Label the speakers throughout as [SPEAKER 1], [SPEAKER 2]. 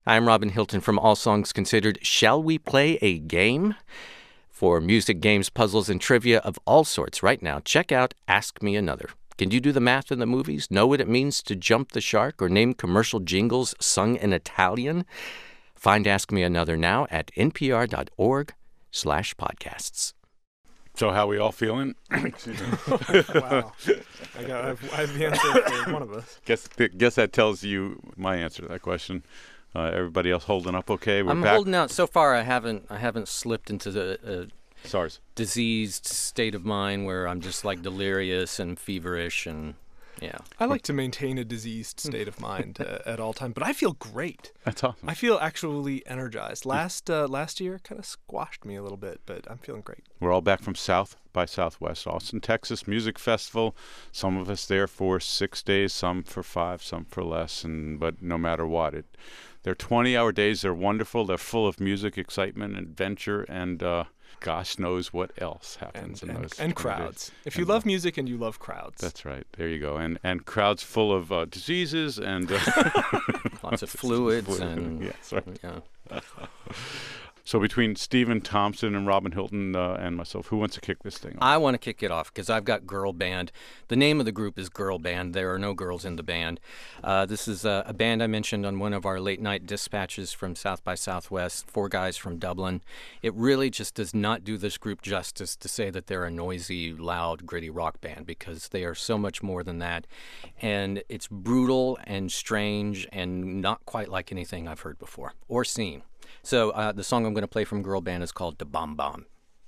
[SPEAKER 1] I'm Robin Hilton from All Songs Considered. Shall we play a game? For music, games, puzzles, and trivia of all sorts right now, check out Ask Me Another. Can you do the math in the movies? Know what it means to jump the shark or name commercial jingles sung in Italian? Find Ask Me Another now at npr.org/podcasts.
[SPEAKER 2] So how we all feeling?
[SPEAKER 3] Excuse me. Wow. I have the answer for one of us.
[SPEAKER 2] Guess that tells you my answer to that question. Everybody else holding up okay?
[SPEAKER 1] I'm
[SPEAKER 2] back.
[SPEAKER 1] Holding out. So far, I haven't slipped into the
[SPEAKER 2] SARS
[SPEAKER 1] diseased state of mind where I'm just like delirious and feverish and yeah.
[SPEAKER 3] I like to maintain a diseased state of mind at all times, but I feel great.
[SPEAKER 2] That's awesome.
[SPEAKER 3] I feel actually energized. Last year kind of squashed me a little bit, but I'm feeling great.
[SPEAKER 2] We're all back from South by Southwest, Austin, Texas Music Festival. Some of us there for 6 days, some for 5, some for less, but no matter what, they're 20-hour days. They're wonderful. They're full of music, excitement, adventure, and gosh knows what else happens in those.
[SPEAKER 3] And crowds. If you love music and you love crowds.
[SPEAKER 2] That's right. There you go. And crowds full of diseases and
[SPEAKER 1] lots of fluids and
[SPEAKER 2] yes, right.
[SPEAKER 1] Yeah.
[SPEAKER 2] So between Stephen Thompson and Robin Hilton and myself, who wants to kick this thing off?
[SPEAKER 1] I want to kick it off because I've got Girl Band. The name of the group is Girl Band. There are no girls in the band. This is a band I mentioned on one of our late-night dispatches from South by Southwest, 4 guys from Dublin. It really just does not do this group justice to say that they're a noisy, loud, gritty rock band because they are so much more than that. And it's brutal and strange and not quite like anything I've heard before or seen. So the song I'm going to play from Girl Band is called Da Bom Bom.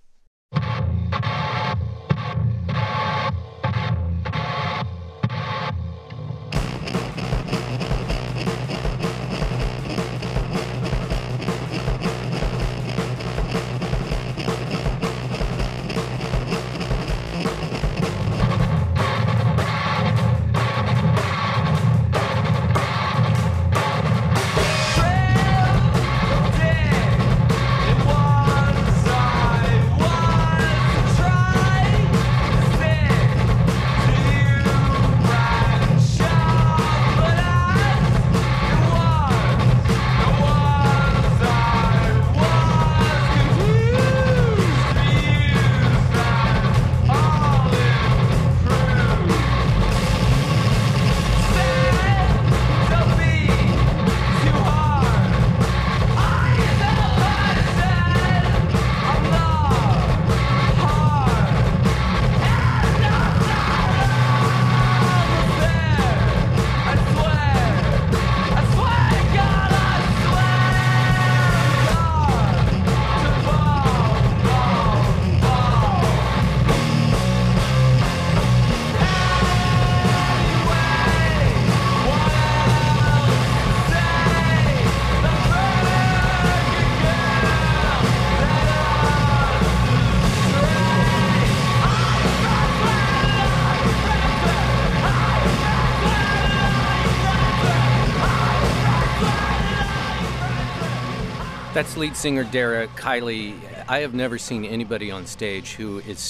[SPEAKER 1] That's lead singer Derek Kiley. I have never seen anybody on stage who is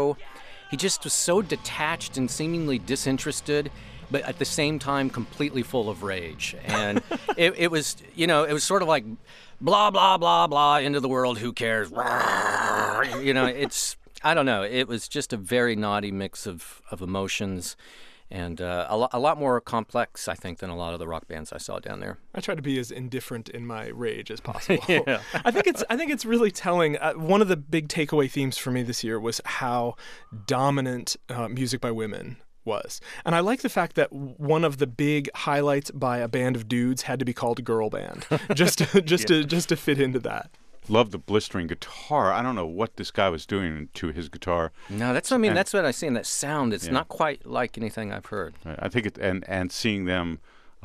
[SPEAKER 1] he just was so detached and seemingly disinterested, but at the same time completely full of rage. And it was sort of like blah, blah, blah, blah, into the world, who cares? I don't know. It was just a very naughty mix of emotions. And a lot more complex, I think, than a lot of the rock bands I saw down there.
[SPEAKER 3] I try to be as indifferent in my rage as possible.
[SPEAKER 1] Yeah.
[SPEAKER 3] I think it's really telling. One of the big takeaway themes for me this year was how dominant music by women was. And I like the fact that one of the big highlights by a band of dudes had to be called Girl Band, just to fit into that.
[SPEAKER 2] Love the blistering guitar. I don't know what this guy was doing to his guitar.
[SPEAKER 1] No, that's what I mean. That's what I see in that sound. It's not quite like anything I've heard.
[SPEAKER 2] I think and seeing them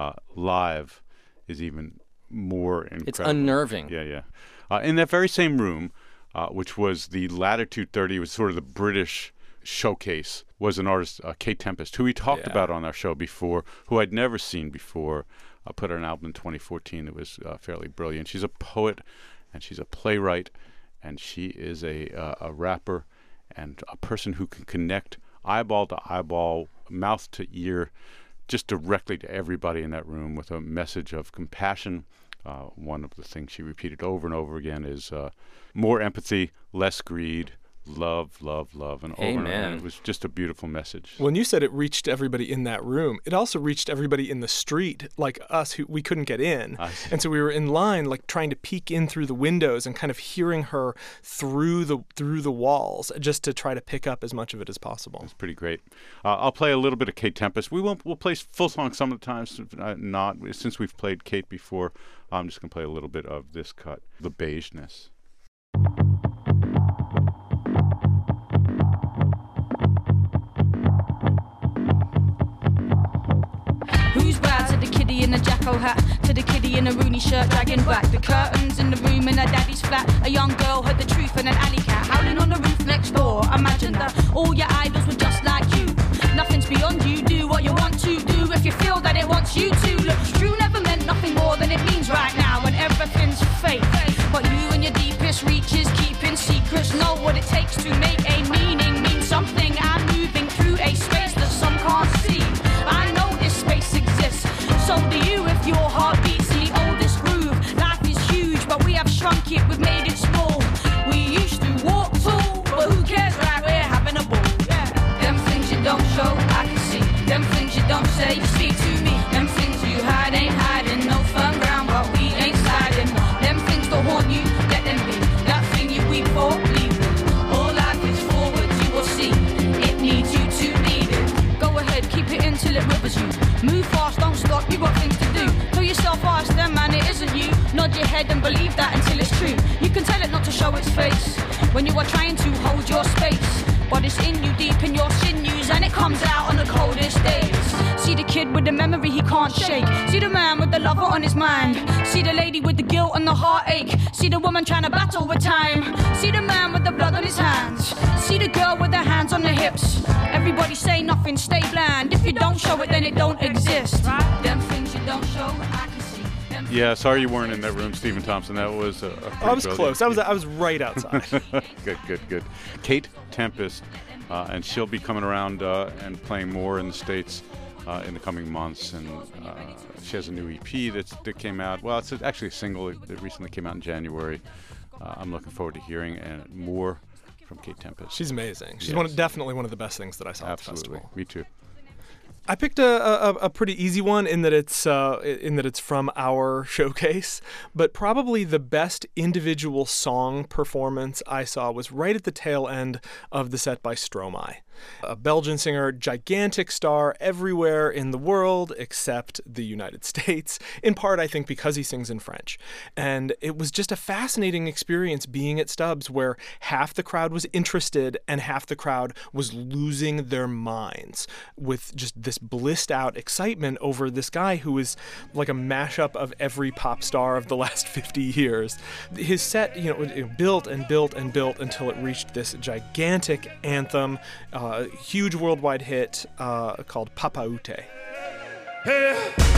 [SPEAKER 2] live is even more incredible.
[SPEAKER 1] It's unnerving.
[SPEAKER 2] Yeah. In that very same room, which was the Latitude 30, was sort of the British showcase, was an artist, Kate Tempest, who we talked about on our show before, who I'd never seen before. Put out an album in 2014 that was fairly brilliant. She's a poet, and she's a playwright, and she is a rapper and a person who can connect eyeball to eyeball, mouth to ear, just directly to everybody in that room with a message of compassion one of the things she repeated over and over again is more empathy, less greed, love, love, love, and over and over. And it was just a beautiful message.
[SPEAKER 3] When you said it reached everybody in that room, it also reached everybody in the street, like us, who we couldn't get in. And so we were in line, like trying to peek in through the windows and kind of hearing her through the walls, just to try to pick up as much of it as possible.
[SPEAKER 2] It's pretty great. I'll play a little bit of Kate Tempest. We'll play full songs some of the times. Not since we've played Kate before. I'm just going to play a little bit of this cut, The Beigeness.
[SPEAKER 4] Who's bad? To the kiddie in a jacko hat, to the kiddie in a Rooney shirt dragging back the curtains in the room in her daddy's flat. A young girl heard the truth and an alley cat howling on the roof next door. Imagine that all your idols were just like you. Nothing's beyond you. Do what you want to do if you feel that it wants you to. Look, true never meant nothing more than it means right now, and everything's fake. But you and your deepest reaches, keeping secrets, know what it takes to make a meaning mean something. I'm moving through a space that some can't see. I know this space exists, so do you if your heart beats the oldest groove. Life is huge, but we have shrunk it, we've made it small. We used to walk tall, but who cares, right? We're having a ball. Them things you don't show, I can see. Them things you don't say, you speak to me. Them things you hide ain't hiding. No firm ground, but we ain't sliding. Them things don't haunt you, let them be. That thing you weep for, leave it. All life is forward, you will see. It needs you to lead it. Go ahead, keep it in till it rivers you. Move fast, don't stop, you got things to do. Tell yourself, ask them, man, it isn't you. Nod your head and believe that until it's true. You can tell it not to show its face when you are trying to hold your space. But it's in you, deep in your sinews, and it comes out on the coldest days. See the kid with the memory he can't shake. See the man with the lover on his mind. See the lady with the guilt and the heartache. See the woman trying to battle with time. See the man with the blood on his hands. See the girl with her hands on the hips. Everybody say nothing, stay bland. If you don't show it, then it don't exist. Them things you don't show, I can see.
[SPEAKER 2] Yeah, sorry you weren't in that room, Stephen Thompson. That was
[SPEAKER 3] I was close. I was right outside.
[SPEAKER 2] Good. Kate Tempest, and she'll be coming around and playing more in the States in the coming months. And she has a new EP that came out. Well, it's actually a single. It recently came out in January. I'm looking forward to hearing more from Kate Tempest.
[SPEAKER 3] She's amazing. She's
[SPEAKER 2] Yes.
[SPEAKER 3] definitely one of the best things that I saw
[SPEAKER 2] Absolutely.
[SPEAKER 3] at the festival.
[SPEAKER 2] Me too.
[SPEAKER 3] I picked a pretty easy one in that it's from our showcase, but probably the best individual song performance I saw was right at the tail end of the set by Stromae, a Belgian singer, gigantic star everywhere in the world except the United States, in part I think because he sings in French. And it was just a fascinating experience being at Stubbs, where half the crowd was interested and half the crowd was losing their minds with just this blissed out excitement over this guy who is like a mashup of every pop star of the last 50 years. His set, built and built and built until it reached this gigantic anthem, huge worldwide hit called Papa Ute.
[SPEAKER 5] Hey,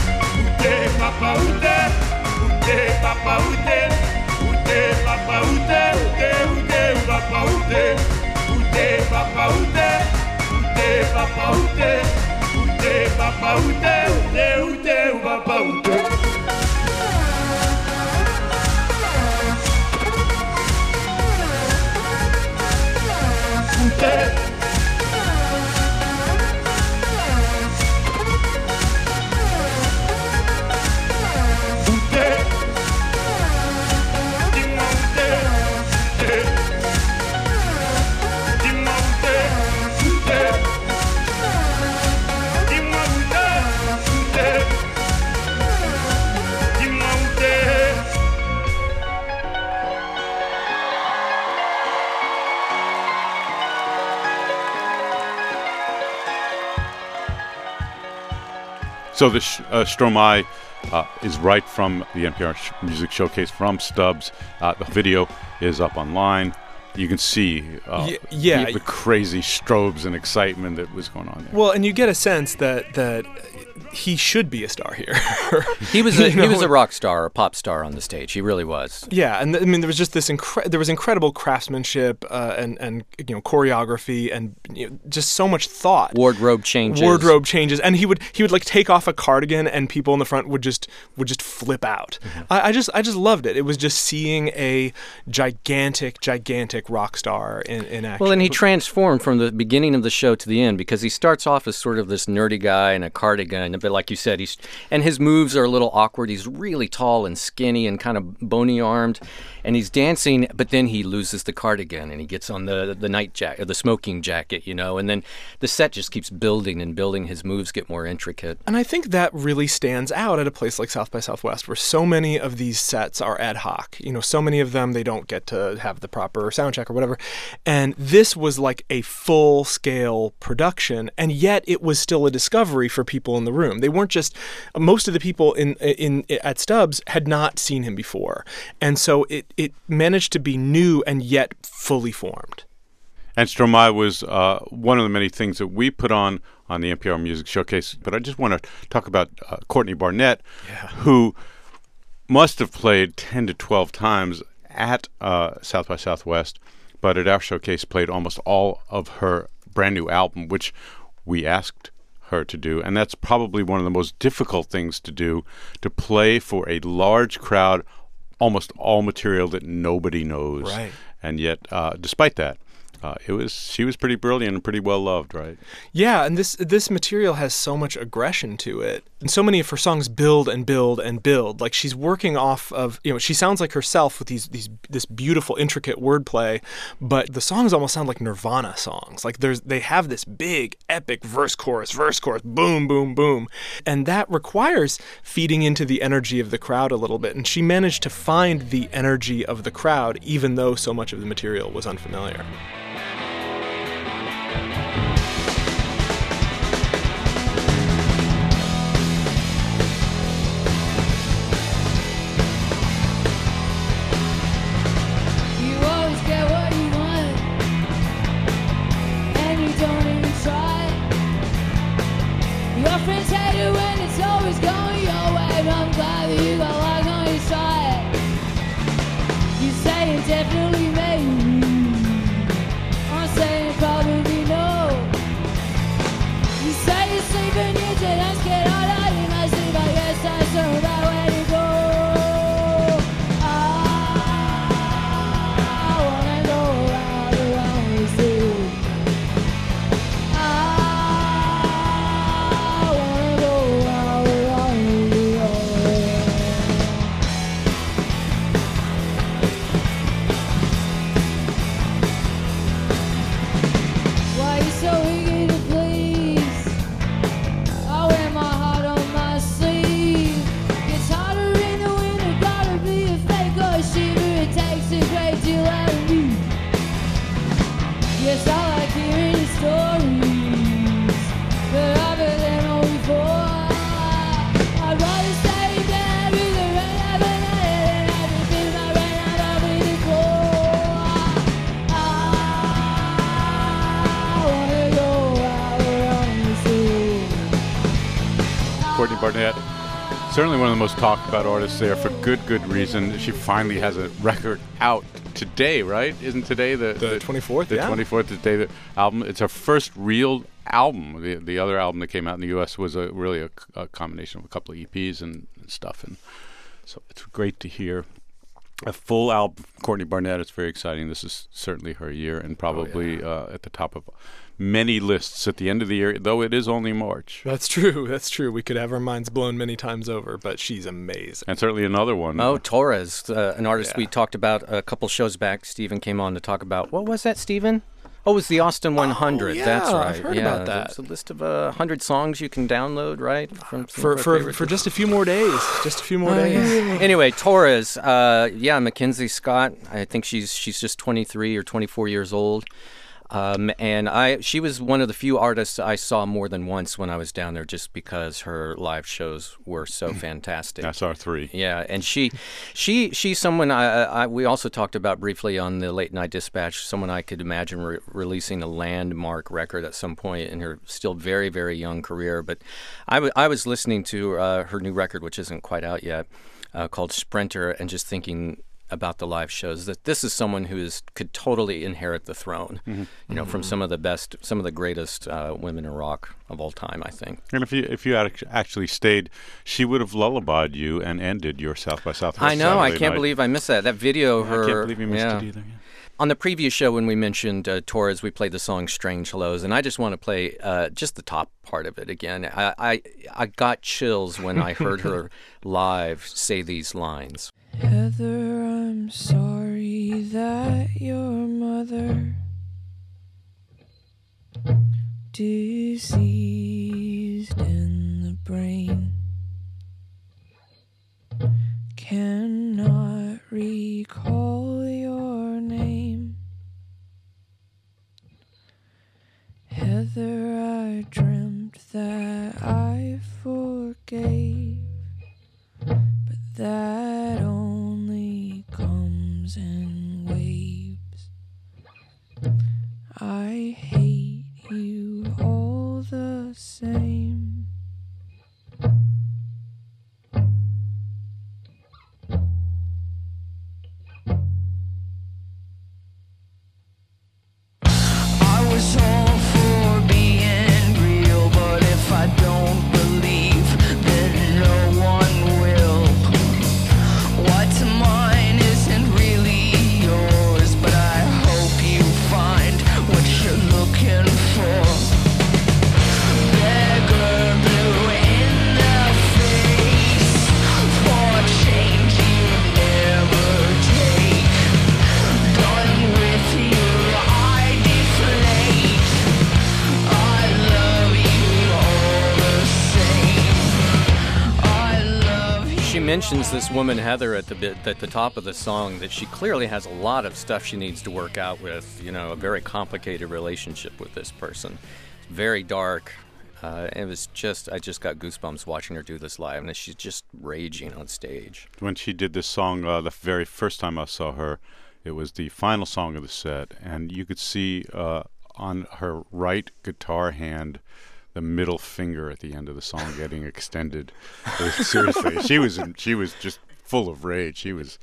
[SPEAKER 5] Ute, Papa Ute, Ute, Papa Ute, Ute, Papa Ute, Ute, Papa Ute, Ute, Papa Ute, Ute, Papa Ute, Ute, Papa Ute, Ute, Papa Ute.
[SPEAKER 2] So the Stromae is right from the NPR Music Showcase from Stubbs. The video is up online. You can see the crazy strobes and excitement that was going on there.
[SPEAKER 3] Well, and you get a sense that he should be a star here.
[SPEAKER 1] He was a rock star, a pop star on the stage. He really was.
[SPEAKER 3] Yeah, and I mean there was just this incredible craftsmanship and choreography and just so much thought.
[SPEAKER 1] Wardrobe changes,
[SPEAKER 3] and he would like take off a cardigan and people in the front would just flip out. Mm-hmm. I just loved it. It was just seeing a gigantic rock star in action.
[SPEAKER 1] Well, and he transformed from the beginning of the show to the end, because he starts off as sort of this nerdy guy in a cardigan. But like you said, and his moves are a little awkward. He's really tall and skinny and kind of bony-armed, and he's dancing. But then he loses the cardigan and he gets on the night jacket, or the smoking jacket, and then the set just keeps building and building. His moves get more intricate.
[SPEAKER 3] And I think that really stands out at a place like South by Southwest, where so many of these sets are ad hoc. So many of them they don't get to have the proper sound check or whatever. And this was like a full-scale production, and yet it was still a discovery for people in the room. They weren't just, most of the people at Stubbs had not seen him before. And so it managed to be new and yet fully formed.
[SPEAKER 2] And Stromae was one of the many things that we put on the NPR Music Showcase. But I just want to talk about Courtney Barnett, who must have played 10 to 12 times at South by Southwest, but at our showcase played almost all of her brand new album, which we asked her to do. And that's probably one of the most difficult things to do, to play for a large crowd, almost all material that nobody knows.
[SPEAKER 3] Right.
[SPEAKER 2] And yet, despite that, she was pretty brilliant and pretty well loved, right?
[SPEAKER 3] Yeah, and this material has so much aggression to it, and so many of her songs build and build and build. Like, she's working off of, she sounds like herself with this beautiful, intricate wordplay, but the songs almost sound like Nirvana songs. Like they have this big, epic verse chorus, boom, boom, boom, and that requires feeding into the energy of the crowd a little bit. And she managed to find the energy of the crowd, even though so much of the material was unfamiliar.
[SPEAKER 6] Definitely maybe, I'm saying probably no. You say you're sleeping, you just get all out in my sleep. I guess that's the right way to go. I wanna go around with you. I wanna go around with you. Yes, I like hearing stories, but I've heard them all before. I'd rather stay in bed with the rain of the night than have to feel my rain out of the floor. I wanna go out around the sea.
[SPEAKER 2] Courtney Barnett, certainly one of the most talked about artists there, for good reason. She finally has a record out today, right? Isn't today the
[SPEAKER 3] 24th?
[SPEAKER 2] The 24th is the day the album. It's her first real album. The other album that came out in the U.S. was really a combination of a couple of EPs and stuff, and so it's great to hear a full album. Courtney Barnett, it's very exciting. This is certainly her year, and probably at the top of many lists at the end of the year, though it is only March.
[SPEAKER 3] That's true. We could have our minds blown many times over, but she's amazing.
[SPEAKER 2] And certainly another one.
[SPEAKER 1] Oh, Torres, an artist we talked about a couple shows back. Stephen came on to talk about, what was that, Stephen? Oh, it was the Austin 100.
[SPEAKER 3] Oh, yeah,
[SPEAKER 1] that's right.
[SPEAKER 3] I've heard about that.
[SPEAKER 1] It's a list of 100 songs you can download, right?
[SPEAKER 3] For just a few more days.
[SPEAKER 1] Yeah. Anyway, Torres, Mackenzie Scott. I think she's just 23 or 24 years old. And she was one of the few artists I saw more than once when I was down there, just because her live shows were so fantastic.
[SPEAKER 2] That's our three.
[SPEAKER 1] Yeah, and she's someone we also talked about briefly on the Late Night Dispatch. Someone I could imagine releasing a landmark record at some point in her still very, very young career. But I was listening to her new record, which isn't quite out yet, called Sprinter, and just thinking about the live shows that this is someone who could totally inherit the throne, from some of the greatest women in rock of all time, I think.
[SPEAKER 2] And if you had actually stayed, she would have lullabied you and ended your South by Southwest.
[SPEAKER 1] I know.
[SPEAKER 2] Saturday
[SPEAKER 1] I can't
[SPEAKER 2] night.
[SPEAKER 1] believe I missed that. That video.
[SPEAKER 2] I can't believe you missed it either. Yeah.
[SPEAKER 1] On the previous show, when we mentioned Torres, we played the song "Strange Hellos," and I just want to play just the top part of it again. I got chills when I heard her live say these lines.
[SPEAKER 6] Heather, I'm sorry that your mother diseased in the brain, cannot recall your name. Heather, I dreamt that I forgave, but that only comes in waves. I hate you all the same. I was all for being real, but if I don't believe, then no one will. What's mine isn't really yours, but I hope you find what you're looking for. Beggar blue in the face for change you never take. Done with you, I deflate. I love you all the same. I love you.
[SPEAKER 1] She mentions this woman Heather at the top of the song, that she clearly has a lot of stuff she needs to work out with. A very complicated relationship with this person. Very dark. It was I just got goosebumps watching her do this live, and she's just raging on stage.
[SPEAKER 2] When she did this song, the very first time I saw her, it was the final song of the set, and you could see on her right guitar hand the middle finger at the end of the song getting extended. Seriously, she was just full of rage.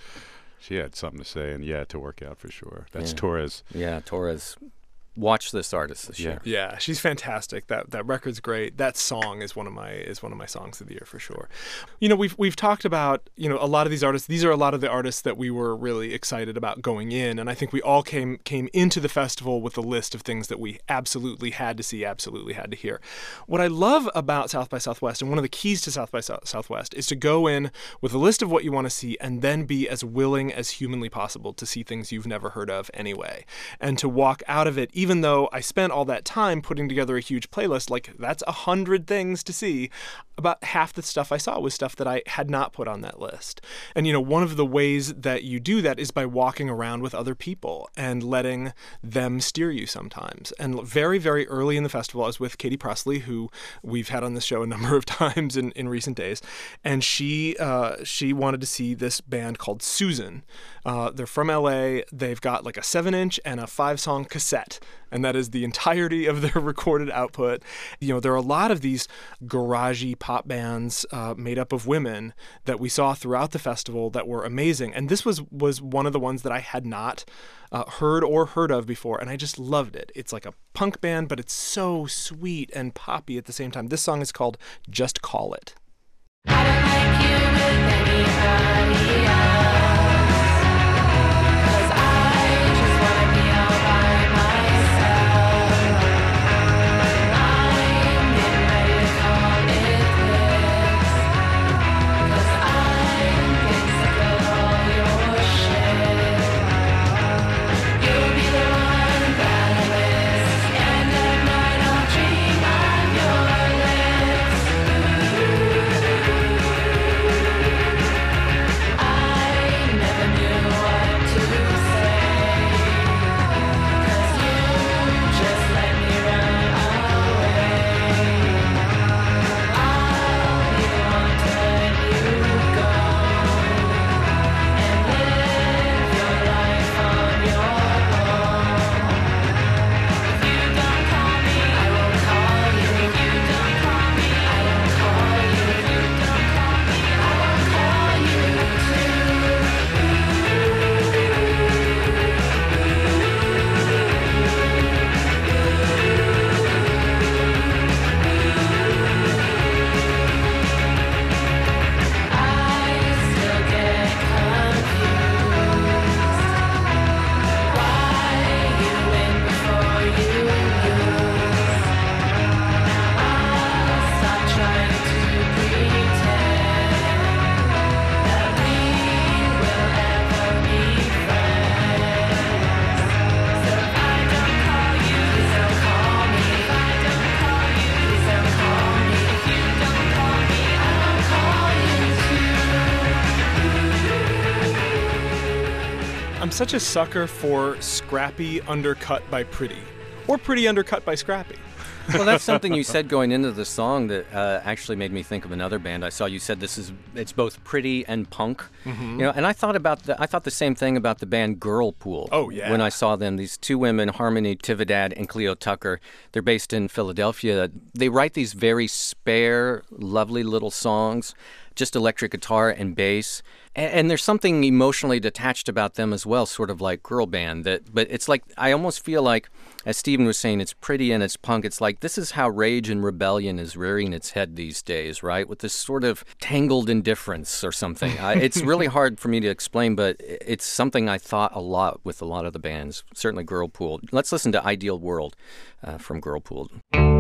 [SPEAKER 2] She had something to say, and to work out for sure. That's Torres.
[SPEAKER 1] Yeah, Torres. Watch this artist this year.
[SPEAKER 3] Yeah, she's fantastic. That record's great. That song is one of my songs of the year for sure. We've talked about a lot of these artists. These are a lot of the artists that we were really excited about going in, and I think we all came into the festival with a list of things that we absolutely had to see, absolutely had to hear. What I love about South by Southwest, and one of the keys to South by Southwest, is to go in with a list of what you want to see and then be as willing as humanly possible to see things you've never heard of anyway, and to walk out of it. Even though I spent all that time putting together a huge playlist, like that's 100 things to see, about half the stuff I saw was stuff that I had not put on that list. And one of the ways that you do that is by walking around with other people and letting them steer you sometimes. And very, very early in the festival, I was with Katie Presley, who we've had on this show a number of times in recent days, and she wanted to see this band called Susan. They're from LA. They've got like a 7-inch and a 5-song cassette, and that is the entirety of their recorded output. There are a lot of these garagey pop bands made up of women that we saw throughout the festival that were amazing, and this was one of the ones that I had not heard of before, and I just loved it. It's like a punk band, but it's so sweet and poppy at the same time. This song is called Just Call It.
[SPEAKER 4] I don't like you with anybody else, 'cause I just wanna be all by myself. I'm getting ready to call it quits, 'cause I'm getting sick of all your shit. You'll be the one that I miss, and at night I'll dream of your lips. I
[SPEAKER 3] I'm such a sucker for scrappy undercut by pretty, or pretty undercut by scrappy.
[SPEAKER 1] Well, that's something you said going into the song that actually made me think of another band. I saw you said it's both pretty and punk.
[SPEAKER 3] Mm-hmm.
[SPEAKER 1] And I thought the same thing about the band Girlpool.
[SPEAKER 3] Oh, yeah.
[SPEAKER 1] When I saw them, these two women, Harmony Tividad and Cleo Tucker, they're based in Philadelphia. They write these very spare, lovely little songs, just electric guitar and bass. And there's something emotionally detached about them as well, sort of like girl band. But it's like, I almost feel like, as Stephen was saying, it's pretty and it's punk. It's like, this is how Rage and Rebellion is rearing its head these days, right? With this sort of tangled indifference or something. It's really hard for me to explain, but it's something I thought a lot with a lot of the bands, certainly Girlpool. Let's listen to Ideal World from Girlpool.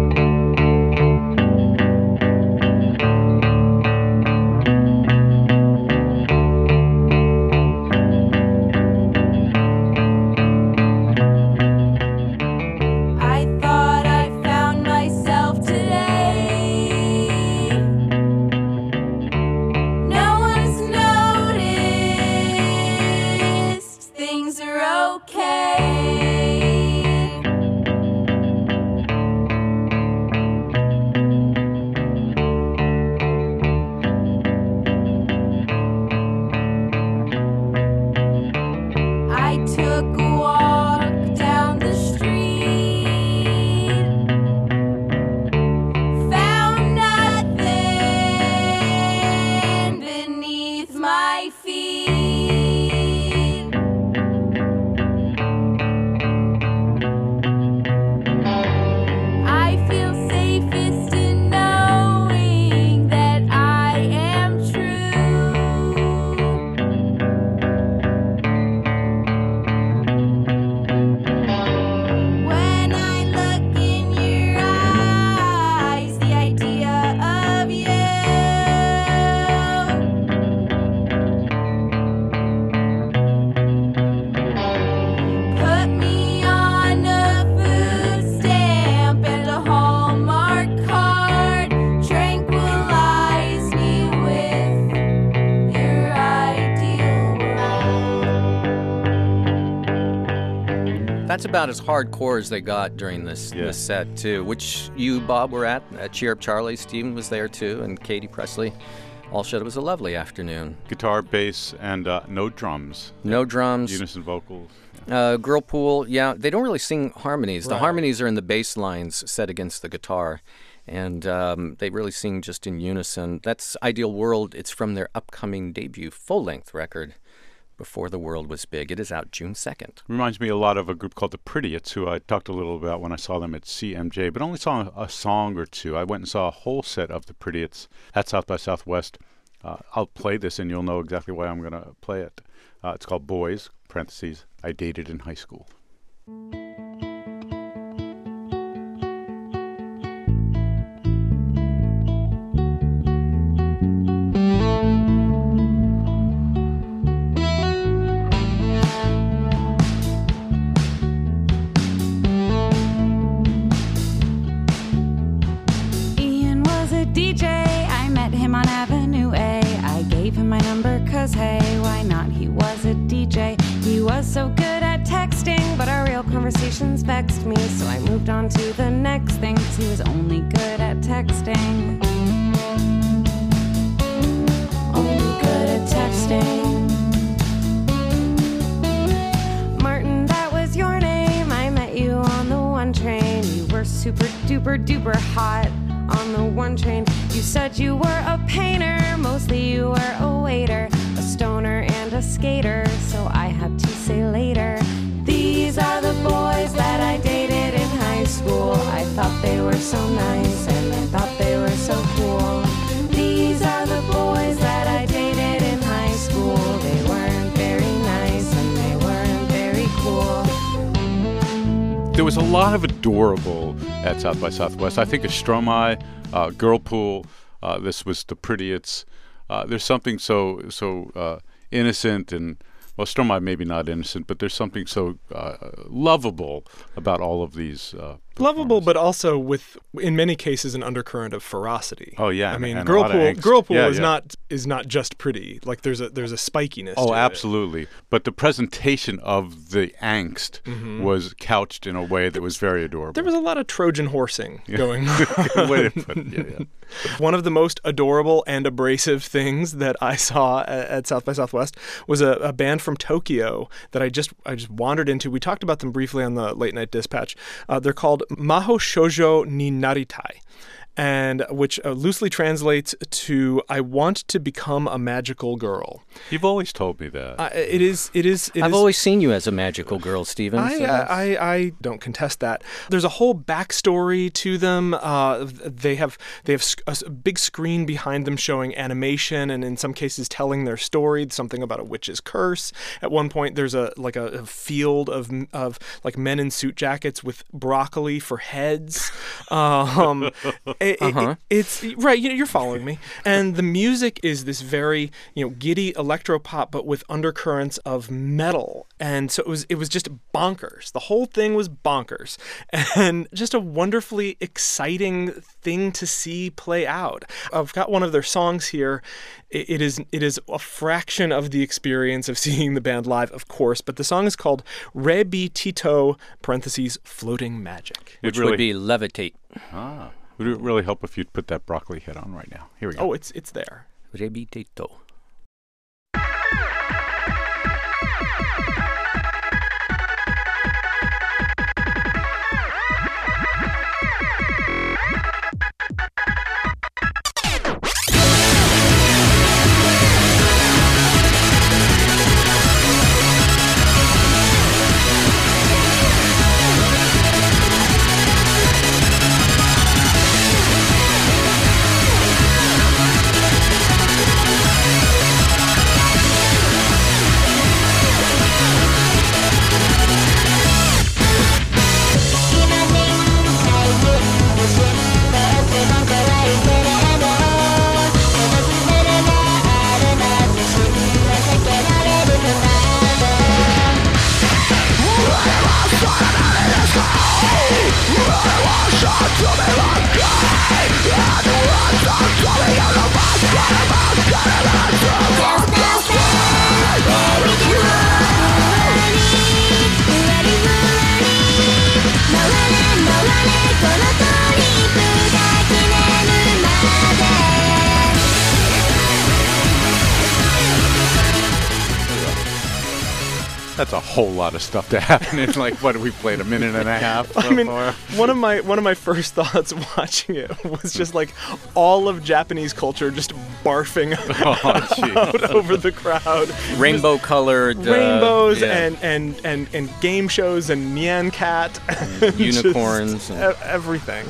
[SPEAKER 1] That's about as hardcore as they got during this set, too, which you, Bob, were at Cheer Up Charlie. Stephen was there, too, and Katie Presley. All said it was a lovely afternoon.
[SPEAKER 2] Guitar, bass, and no drums.
[SPEAKER 1] No drums.
[SPEAKER 2] Unison vocals.
[SPEAKER 1] Girlpool, yeah, they don't really sing harmonies.
[SPEAKER 3] Right.
[SPEAKER 1] The harmonies are in the bass lines set against the guitar, and they really sing just in unison. That's Ideal World. It's from their upcoming debut full-length record, Before the World Was Big. It is out June 2nd.
[SPEAKER 2] Reminds me a lot of a group called the Prettiets, who I talked a little about when I saw them at CMJ, but only saw a song or two. I went and saw a whole set of the Prettiets at South by Southwest. I'll play this and you'll know exactly why I'm going to play it. It's called Boys, parentheses, I Dated in High School.
[SPEAKER 7] Hey, why not? He was a DJ. He was so good at texting, but our real conversations vexed me. So I moved on to the next thing, 'cause he was only good at texting. Only good at texting. Martin, that was your name. I met you on the one train. You were super duper duper hot on the one train. You said you were a painter, mostly you were a waiter, a stoner and a skater, so I had to say later, these are the boys that I dated in high school. I thought they were so nice and I thought they were so cool. These are the boys that I dated in high school. They weren't very nice and they weren't very cool.
[SPEAKER 2] There was a lot of adorable at South by Southwest. I think of Stromae, Girlpool, this was the Prettiets. There's something so innocent and Well, Stromae maybe not innocent, but there's something so lovable about all of these.
[SPEAKER 3] Lovable, but also with, in many cases, an undercurrent of ferocity.
[SPEAKER 2] Oh yeah,
[SPEAKER 3] I mean,
[SPEAKER 2] and a lot of angst.
[SPEAKER 3] Girlpool
[SPEAKER 2] Yeah,
[SPEAKER 3] is not just pretty. Like there's a spikiness.
[SPEAKER 2] Oh,
[SPEAKER 3] to
[SPEAKER 2] absolutely. But the presentation of the angst was couched in a way that was very adorable.
[SPEAKER 3] There was a lot of Trojan horsing going on.
[SPEAKER 2] Good way to put it. Yeah.
[SPEAKER 3] One of the most adorable and abrasive things that I saw at South by Southwest was a band from Tokyo that I just wandered into. We talked about them briefly on the Late Night Dispatch. They're called Maho Shoujo ni Naritai, and which loosely translates to "I want to become a magical girl."
[SPEAKER 2] You've always told me that.
[SPEAKER 3] It is.
[SPEAKER 1] I've always seen you as a magical girl, Stephen.
[SPEAKER 3] I don't contest that. There's a whole backstory to them. They have a big screen behind them showing animation, and in some cases telling their story. Something about a witch's curse. At one point, there's a field of like men in suit jackets with broccoli for heads. It's right. You're following me. And the music is this very giddy electro pop, but with undercurrents of metal. And so it was just bonkers. The whole thing was bonkers, and just a wonderfully exciting thing to see play out. I've got one of their songs here. It is a fraction of the experience of seeing the band live, of course, but the song is called Rebi Tito (Floating Magic),
[SPEAKER 1] which would be levitate.
[SPEAKER 2] Ah. Would it really help if you'd put that broccoli head on right now? Here we go.
[SPEAKER 3] Oh, it's there.
[SPEAKER 1] Rebitito.
[SPEAKER 2] That's a whole lot of stuff to happen in we played a minute and a half so far.
[SPEAKER 3] One of my first thoughts watching it was just like all of Japanese culture just barfing out over the crowd.
[SPEAKER 1] Rainbow colored
[SPEAKER 3] rainbows and game shows and Nyan Cat,
[SPEAKER 1] unicorns,
[SPEAKER 3] and everything.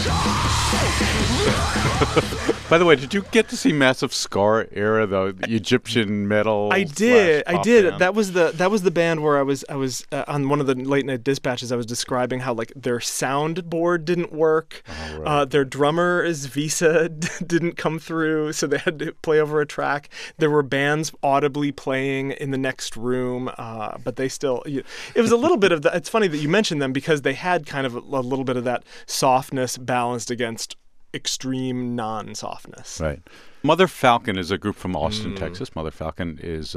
[SPEAKER 2] By the way, did you get to see Massive Scar era, the Egyptian metal?
[SPEAKER 3] I did.
[SPEAKER 2] Band?
[SPEAKER 3] That was the band where I was on one of the Late Night Dispatches. I was describing how their soundboard didn't work.
[SPEAKER 2] Oh, right.
[SPEAKER 3] Their drummer's visa didn't come through, so they had to play over a track. There were bands audibly playing in the next room, but they still. It was a little bit of that. It's funny that you mentioned them because they had kind of a little bit of that softness balanced against extreme non-softness.
[SPEAKER 2] Right. Mother Falcon is a group from Austin, Texas. Mother Falcon is,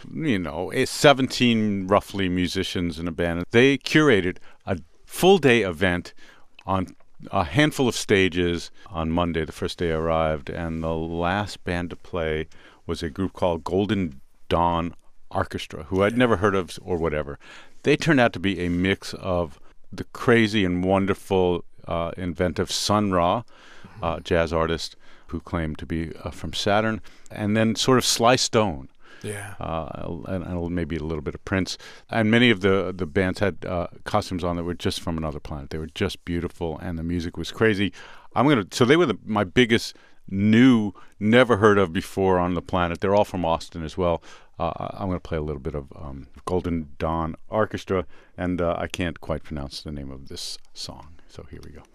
[SPEAKER 2] 17 roughly musicians in a band. They curated a full-day event on a handful of stages on Monday, the first day I arrived, and the last band to play was a group called Golden Dawn Orchestra, who I'd never heard of or whatever. They turned out to be a mix of the crazy and wonderful, inventive Sun Ra, jazz artist who claimed to be from Saturn, and then sort of Sly Stone.
[SPEAKER 3] Yeah.
[SPEAKER 2] And maybe a little bit of Prince. And many of the bands had costumes on that were just from another planet. They were just beautiful, and the music was crazy. So they were my biggest new, never heard of before on the planet. They're all from Austin as well. I'm going to play a little bit of Golden Dawn Orchestra, and I can't quite pronounce the name of this song. So here we go.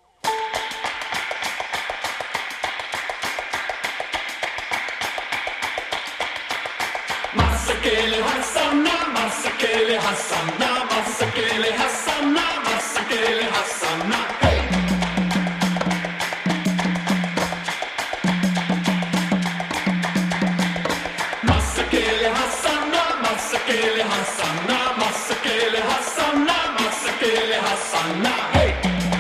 [SPEAKER 5] Masakele Hasana Masakele Hasana, Masakele Hasana, Masakele Hasana. Hey!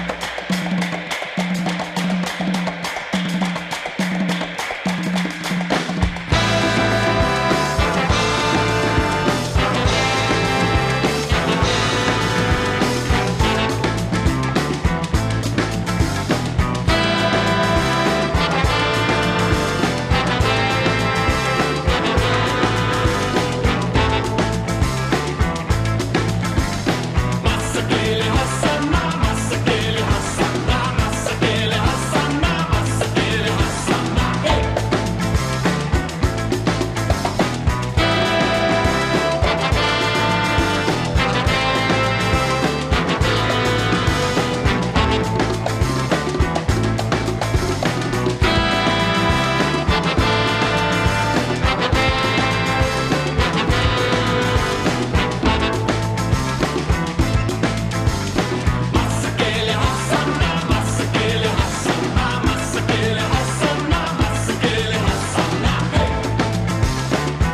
[SPEAKER 5] Masakele Hasana, Masakele Hasana, Masakele Hasana, Masakele Hasana. Hey! Masakele Hasana, Masakele Hasana, Masakele Hasana, Masakele Hasana. Hey!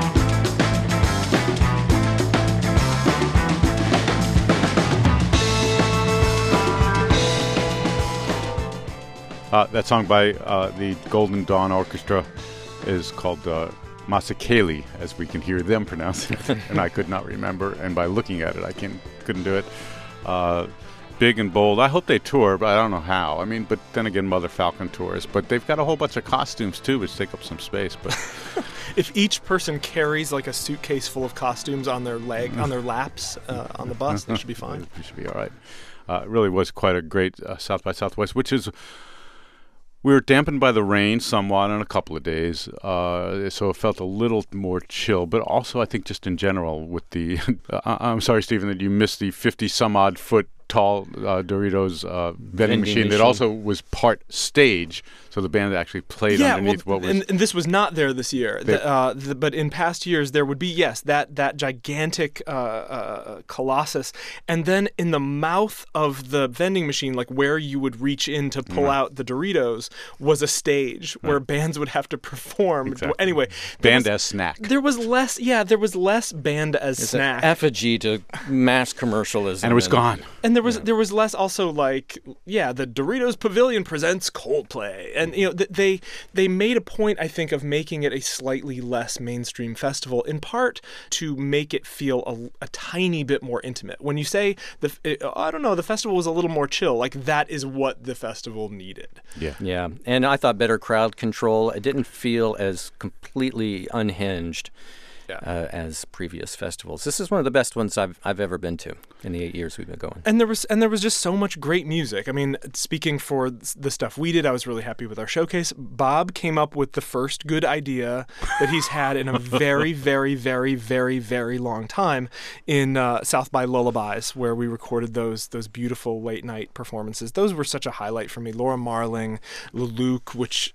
[SPEAKER 2] That song by the Golden Dawn Orchestra is called Masakele, as we can hear them pronounce it, and I could not remember. And by looking at it, I couldn't do it. Big and bold. I hope they tour, but I don't know how. I mean, but then again, Mother Falcon tours. But they've got a whole bunch of costumes too, which take up some space. But
[SPEAKER 3] If each person carries like a suitcase full of costumes on their laps on the bus, that should be fine.
[SPEAKER 2] we should be all right. It really was quite a great South by Southwest, which is. We were dampened by the rain somewhat on a couple of days, so it felt a little more chill. But also, I think just in general with the... I'm sorry, Stephen, that you missed the 50-some-odd foot tall Doritos vending machine that also was part stage. So the band actually played underneath what was...
[SPEAKER 3] And this was not there this year. But in past years, there would be, yes, that gigantic colossus. And then in the mouth of the vending machine, like where you would reach in to pull out the Doritos, was a stage where bands would have to perform.
[SPEAKER 2] Exactly.
[SPEAKER 3] Anyway.
[SPEAKER 2] Band as snack.
[SPEAKER 3] There was less band as
[SPEAKER 1] It's
[SPEAKER 3] snack.
[SPEAKER 1] an effigy to mass commercialism.
[SPEAKER 2] And it was gone.
[SPEAKER 3] And there was less also like, the Doritos Pavilion presents Coldplay. And they made a point, I think, of making it a slightly less mainstream festival, in part to make it feel a tiny bit more intimate. When you say the festival was a little more chill, like that is what the festival needed.
[SPEAKER 1] Yeah, and I thought better crowd control. It didn't feel as completely unhinged as previous festivals. This is one of the best ones I've ever been to in the 8 years we've been going.
[SPEAKER 3] And there was just so much great music. I mean, speaking for the stuff we did, I was really happy with our showcase. Bob came up with the first good idea that he's had in a very, very, very, very, very long time in South by Lullabies, where we recorded those beautiful late night performances. Those were such a highlight for me. Laura Marling, Leluc, which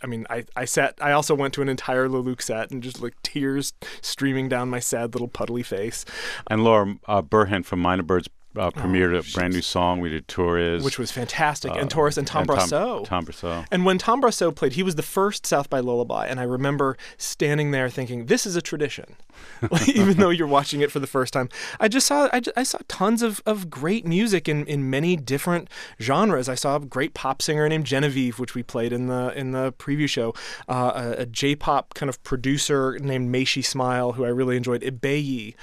[SPEAKER 3] I also went to an entire Leluc set and just like tears streaming down my sad little puddly face.
[SPEAKER 2] And Laura Burhan from Minor Birds premiered a brand new song. We did Torres,
[SPEAKER 3] which was fantastic, and Torres and Tom Brasseur.
[SPEAKER 2] Tom Brasseur.
[SPEAKER 3] And when Tom Brasseur played, he was the first South by Lullaby, and I remember standing there thinking, "This is a tradition," even though you're watching it for the first time. I saw tons of great music in many different genres. I saw a great pop singer named Genevieve, which we played in the preview show. A J-pop kind of producer named Meishi Smile, who I really enjoyed. Ibeyi,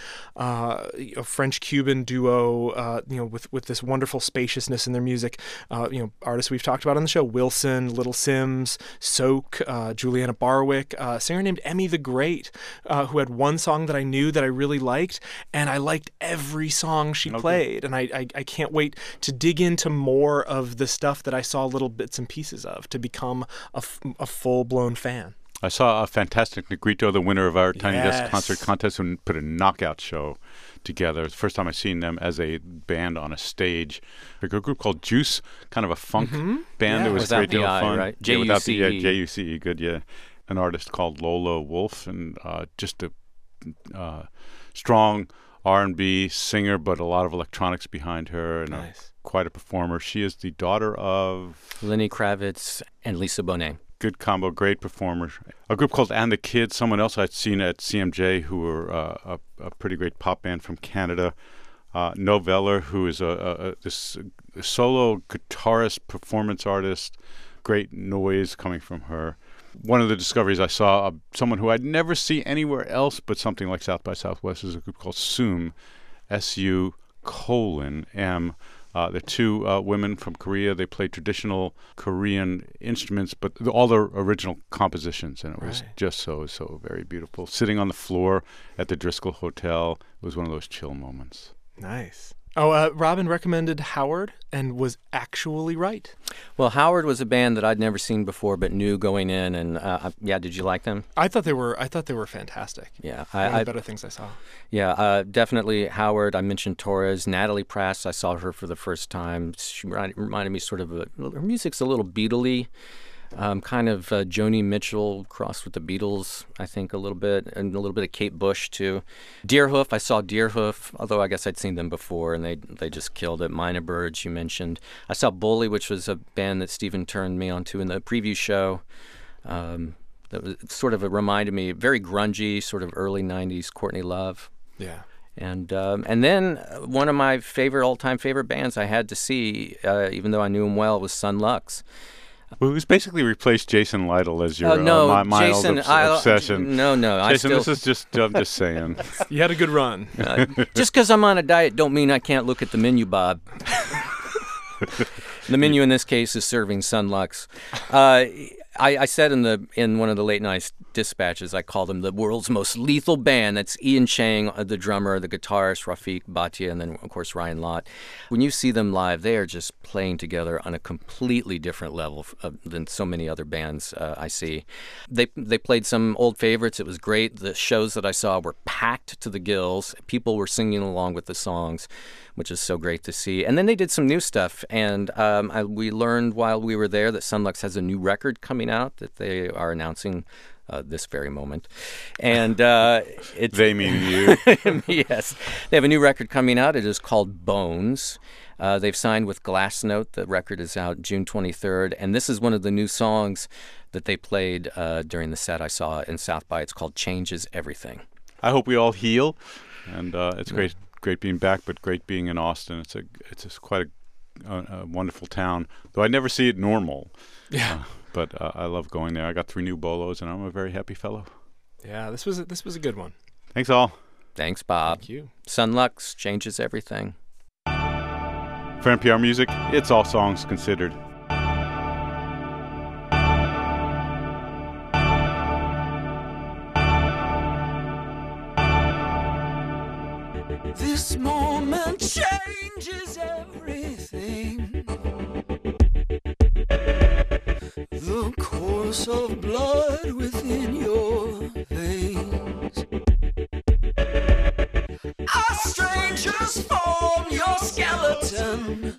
[SPEAKER 3] a French-Cuban duo. With this wonderful spaciousness in their music, artists we've talked about on the show: Wilson, Little Sims, Soak, Juliana Barwick, a singer named Emmy the Great, who had one song that I knew that I really liked, and I liked every song she played, and I can't wait to dig into more of the stuff that I saw little bits and pieces of to become a full-blown fan.
[SPEAKER 2] I saw a fantastic Negrito, the winner of our Tiny Desk concert contest, and put a knockout show together. It's the first time I've seen them as a band on a stage. A group called Juice, kind of a funk band. It was
[SPEAKER 1] without
[SPEAKER 2] a great
[SPEAKER 1] the
[SPEAKER 2] deal of
[SPEAKER 1] I,
[SPEAKER 2] fun.
[SPEAKER 1] right?
[SPEAKER 2] Yeah, without the
[SPEAKER 1] J-U-C-E.
[SPEAKER 2] J-U-C-E, good, yeah. An artist called Lola Wolf, and just a strong R&B singer, but a lot of electronics behind her, and quite a performer. She is the daughter of
[SPEAKER 1] Lenny Kravitz and Lisa Bonet.
[SPEAKER 2] good combo, great performer. A group called And the Kids, someone else I'd seen at CMJ who were a pretty great pop band from Canada. Noveller, who is this solo guitarist, performance artist, great noise coming from her. One of the discoveries I saw, someone who I'd never see anywhere else but something like South by Southwest, is a group called SUM, S-U:'M. They're two women from Korea. They play traditional Korean instruments, but all their original compositions, and it was just so very beautiful. Sitting on the floor at the Driscoll Hotel was one of those chill moments.
[SPEAKER 3] Nice. Oh, Robin recommended Howard and was actually right.
[SPEAKER 1] Well, Howard was a band that I'd never seen before, but knew going in. And did you like them?
[SPEAKER 3] I thought they were fantastic.
[SPEAKER 1] Yeah,
[SPEAKER 3] one of the better things I saw.
[SPEAKER 1] Yeah, definitely Howard. I mentioned Torres, Natalie Prass. I saw her for the first time. She reminded me sort of her music's a little Beatle-y. Kind of Joni Mitchell crossed with the Beatles, I think, a little bit, and a little bit of Kate Bush, too. Deerhoof, I saw Deerhoof, although I guess I'd seen them before, and they just killed it. Minor Birds, you mentioned. I saw Bully, which was a band that Stephen turned me onto in the preview show. That was sort of reminded me, very grungy, sort of early 90s Courtney Love.
[SPEAKER 3] Yeah.
[SPEAKER 1] And then one of my all-time favorite bands I had to see, even though I knew him well, was Sun Lux.
[SPEAKER 2] Well, who's basically replaced Jason Lytle as your my
[SPEAKER 1] Jason,
[SPEAKER 2] old obsession.
[SPEAKER 1] No,
[SPEAKER 2] Jason, this is just I'm just saying.
[SPEAKER 3] You had a good run.
[SPEAKER 1] Just because I'm on a diet don't mean I can't look at the menu, Bob. The menu in this case is serving Sun Lux. I said in one of the late night dispatches, I called them the world's most lethal band. That's Ian Chang, the drummer, the guitarist, Rafiq Bhatia, and then, of course, Ryan Lott. When you see them live, they are just playing together on a completely different level than so many other bands I see. They played some old favorites. It was great. The shows that I saw were packed to the gills. People were singing along with the songs, which is so great to see. And then they did some new stuff, and we learned while we were there that Sun Lux has a new record coming out that they are announcing this very moment. And it's
[SPEAKER 2] they mean you.
[SPEAKER 1] Yes. They have a new record coming out. It is called Bones. They've signed with Glassnote. The record is out June 23rd, and this is one of the new songs that they played during the set I saw in South by. It's called Changes Everything.
[SPEAKER 2] I hope we all heal, and it's great being back, but great being in Austin. It's just quite a wonderful town, though I never see it normal.
[SPEAKER 3] Yeah.
[SPEAKER 2] But I love going there. I got 3 new bolos, and I'm a very happy fellow.
[SPEAKER 3] Yeah, this was a good one.
[SPEAKER 2] Thanks, all.
[SPEAKER 1] Thanks, Bob.
[SPEAKER 3] Thank you.
[SPEAKER 1] Sun Lux, Changes Everything.
[SPEAKER 2] For NPR Music, it's All Songs Considered.
[SPEAKER 5] This moment changes everything. The course of blood within your veins. Our strangers form your skeleton.